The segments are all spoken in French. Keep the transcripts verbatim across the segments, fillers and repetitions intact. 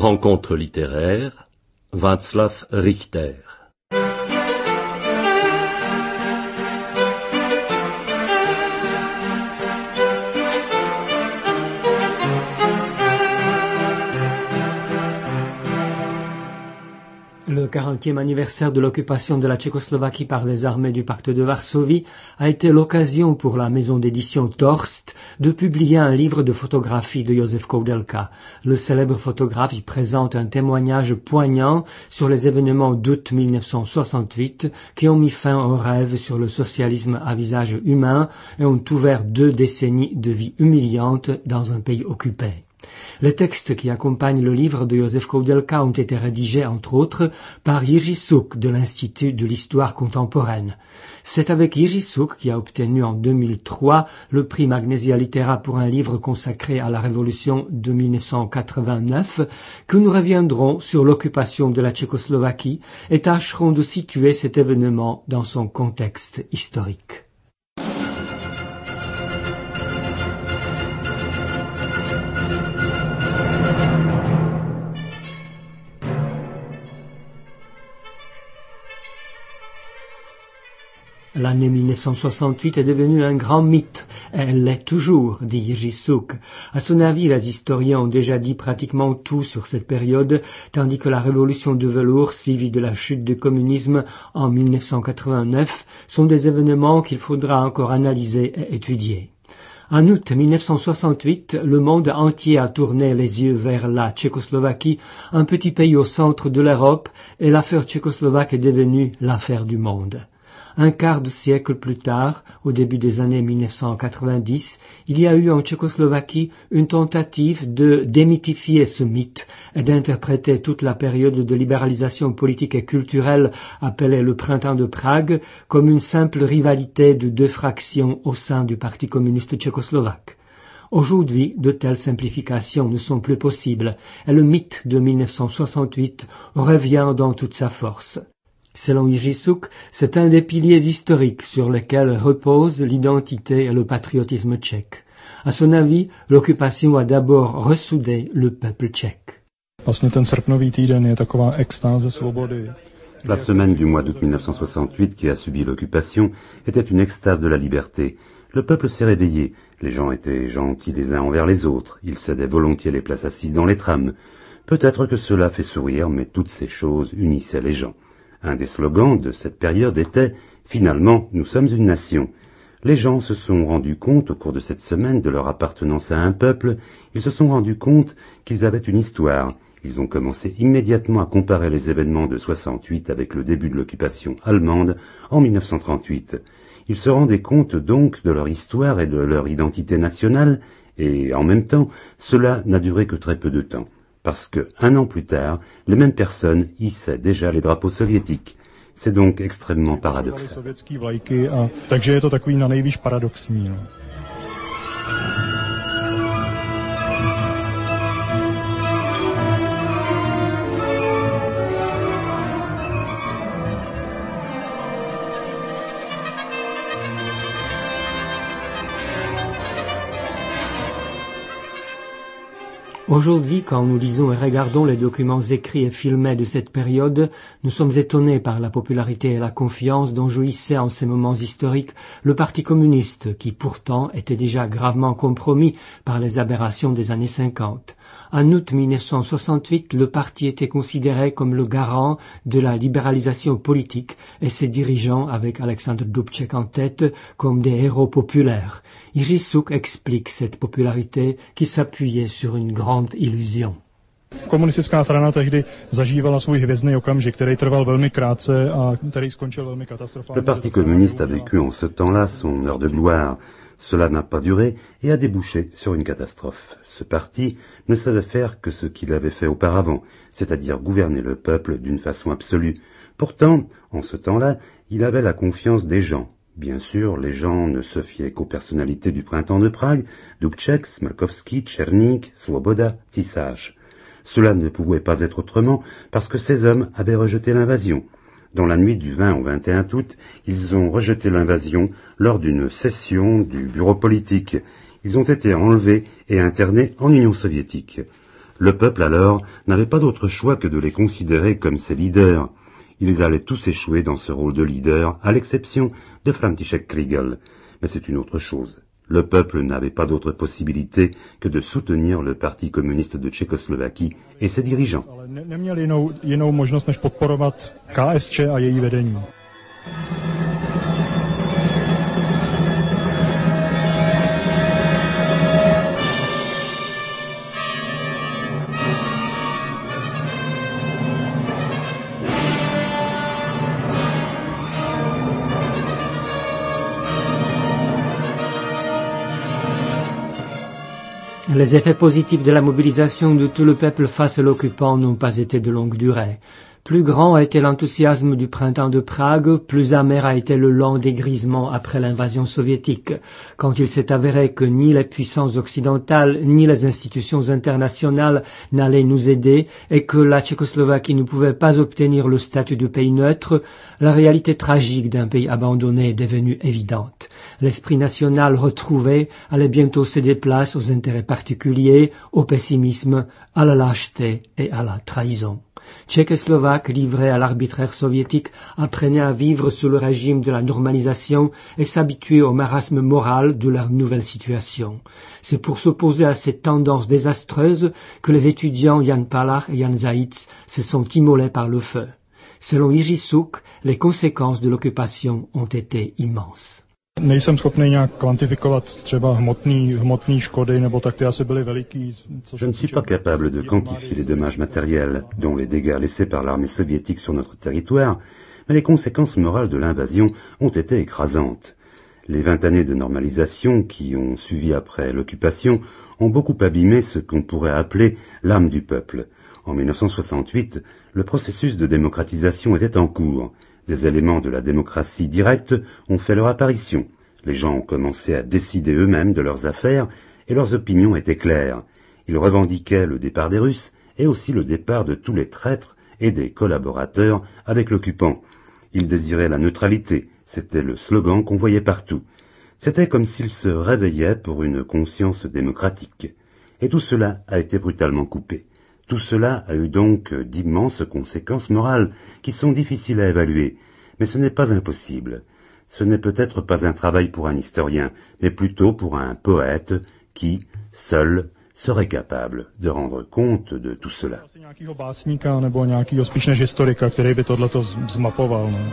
Rencontre littéraire, Václav Richter. Le quarantième anniversaire de l'occupation de la Tchécoslovaquie par les armées du pacte de Varsovie a été l'occasion pour la maison d'édition Torst de publier un livre de photographie de Josef Koudelka. Le célèbre photographe y présente un témoignage poignant sur les événements d'août mille neuf cent soixante-huit qui ont mis fin au rêve sur le socialisme à visage humain et ont ouvert deux décennies de vie humiliante dans un pays occupé. Les textes qui accompagnent le livre de Josef Koudelka ont été rédigés, entre autres, par Jiří Suk de l'Institut de l'Histoire contemporaine. C'est avec Jiří Suk, qui a obtenu en deux mille trois le prix Magnesia Litera pour un livre consacré à la Révolution de mille neuf cent quatre-vingt-neuf, que nous reviendrons sur l'occupation de la Tchécoslovaquie et tâcherons de situer cet événement dans son contexte historique. L'année mille neuf cent soixante-huit est devenue un grand mythe, et elle l'est toujours, dit Jiří Suk. À son avis, les historiens ont déjà dit pratiquement tout sur cette période, tandis que la révolution de velours, suivie de la chute du communisme en mille neuf cent quatre-vingt-neuf, sont des événements qu'il faudra encore analyser et étudier. En août mille neuf cent soixante-huit, le monde entier a tourné les yeux vers la Tchécoslovaquie, un petit pays au centre de l'Europe, et l'affaire tchécoslovaque est devenue l'affaire du monde. Un quart de siècle plus tard, au début des années mille neuf cent quatre-vingt-dix, il y a eu en Tchécoslovaquie une tentative de démythifier ce mythe et d'interpréter toute la période de libéralisation politique et culturelle appelée le Printemps de Prague comme une simple rivalité de deux fractions au sein du Parti communiste tchécoslovaque. Aujourd'hui, de telles simplifications ne sont plus possibles et le mythe de mille neuf cent soixante-huit revient dans toute sa force. Selon Jiří Suk, c'est un des piliers historiques sur lesquels repose l'identité et le patriotisme tchèque. À son avis, l'occupation a d'abord ressoudé le peuple tchèque. La semaine du mois d'août mille neuf cent soixante-huit qui a subi l'occupation était une extase de la liberté. Le peuple s'est réveillé, les gens étaient gentils les uns envers les autres, ils cédaient volontiers les places assises dans les trams. Peut-être que cela fait sourire, mais toutes ces choses unissaient les gens. Un des slogans de cette période était « Finalement, nous sommes une nation ». Les gens se sont rendus compte au cours de cette semaine de leur appartenance à un peuple, ils se sont rendus compte qu'ils avaient une histoire. Ils ont commencé immédiatement à comparer les événements de soixante-huit avec le début de l'occupation allemande en mille neuf cent trente-huit. Ils se rendaient compte donc de leur histoire et de leur identité nationale, et en même temps, cela n'a duré que très peu de temps. Parce que, un an plus tard, les mêmes personnes hissaient déjà les drapeaux soviétiques. C'est donc extrêmement paradoxal. Aujourd'hui, quand nous lisons et regardons les documents écrits et filmés de cette période, nous sommes étonnés par la popularité et la confiance dont jouissait en ces moments historiques le Parti communiste, qui pourtant était déjà gravement compromis par les aberrations des années cinquante. En août mille neuf cent soixante-huit, le parti était considéré comme le garant de la libéralisation politique et ses dirigeants, avec Alexandre Dubček en tête, comme des héros populaires. Jiří Suk explique cette popularité qui s'appuyait sur une grande illusion. Komunistická strana tehdy zažívala svůj hvězdný okamžik, který trval velmi krátce a který skončil velmi katastrofálně. Le Parti communiste a vécu en ce temps-là son heure de gloire. Cela n'a pas duré et a débouché sur une catastrophe. Ce parti ne savait faire que ce qu'il avait fait auparavant, c'est-à-dire gouverner le peuple d'une façon absolue. Pourtant, en ce temps-là, il avait la confiance des gens. Bien sûr, les gens ne se fiaient qu'aux personnalités du printemps de Prague, Dubček, Smrkovský, Černík, Svoboda, Tisář. Cela ne pouvait pas être autrement parce que ces hommes avaient rejeté l'invasion. Dans la nuit du vingt au vingt et un août, ils ont rejeté l'invasion lors d'une session du bureau politique. Ils ont été enlevés et internés en Union soviétique. Le peuple, alors, n'avait pas d'autre choix que de les considérer comme ses leaders. Ils allaient tous échouer dans ce rôle de leader, à l'exception de František Kriegel. Mais c'est une autre chose. Le peuple n'avait pas d'autre possibilité que de soutenir le Parti communiste de Tchécoslovaquie et ses dirigeants. Neměl jinou, jinou možnost, než podporovat K S Č a její vedení. Les effets positifs de la mobilisation de tout le peuple face à l'occupant n'ont pas été de longue durée. Plus grand a été l'enthousiasme du printemps de Prague, plus amer a été le long dégrisement après l'invasion soviétique, quand il s'est avéré que ni les puissances occidentales ni les institutions internationales n'allaient nous aider et que la Tchécoslovaquie ne pouvait pas obtenir le statut de pays neutre. La réalité tragique d'un pays abandonné est devenue évidente. L'esprit national retrouvé allait bientôt céder place aux intérêts particuliers, au pessimisme, à la lâcheté et à la trahison. Tchécoslovaques livrés à l'arbitraire soviétique apprenaient à vivre sous le régime de la normalisation et s'habituer au marasme moral de leur nouvelle situation. C'est pour s'opposer à ces tendances désastreuses que les étudiants Jan Palach et Jan Zajíc se sont immolés par le feu. Selon Jiří Suk, les conséquences de l'occupation ont été immenses. Nejsem schopný nějak kvantifikovat třeba hmotný, hmotný škody, nebo tak ty asi byly veliký. Je ne suis pas capable de quantifier les dommages matériels, dont les dégâts laissés par l'armée soviétique sur notre territoire, mais les conséquences morales de l'invasion ont été écrasantes. Les vingt années de normalisation qui ont suivi après l'occupation ont beaucoup abîmé ce qu'on pourrait appeler l'âme du peuple. En mille neuf cent soixante-huit, le processus de démocratisation était en cours. Des éléments de la démocratie directe ont fait leur apparition. Les gens ont commencé à décider eux-mêmes de leurs affaires et leurs opinions étaient claires. Ils revendiquaient le départ des Russes et aussi le départ de tous les traîtres et des collaborateurs avec l'occupant. Ils désiraient la neutralité, c'était le slogan qu'on voyait partout. C'était comme s'ils se réveillaient pour une conscience démocratique. Et tout cela a été brutalement coupé. Tout cela a eu donc d'immenses conséquences morales qui sont difficiles à évaluer, mais ce n'est pas impossible. Ce n'est peut-être pas un travail pour un historien, mais plutôt pour un poète qui, seul, serait capable de rendre compte de tout cela. Nějakýho básníka nebo nějakýho spíš než historika, který by tohleto zmapoval. No.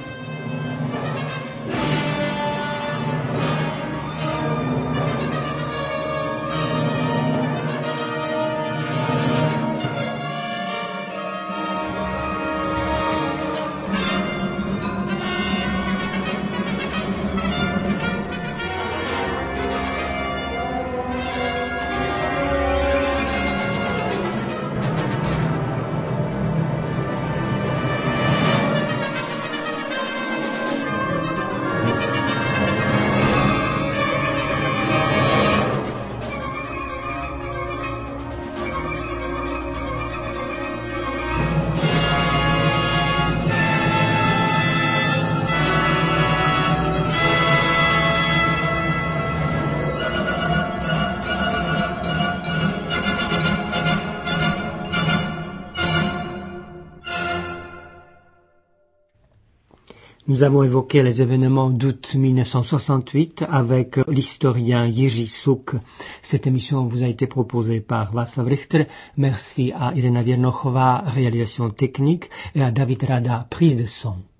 Nous avons évoqué les événements d'août mille neuf cent soixante-huit avec l'historien Jiří Suk. Cette émission vous a été proposée par Václav Richter. Merci à Irena Věrnochová, réalisation technique, et à David Rada, prise de son.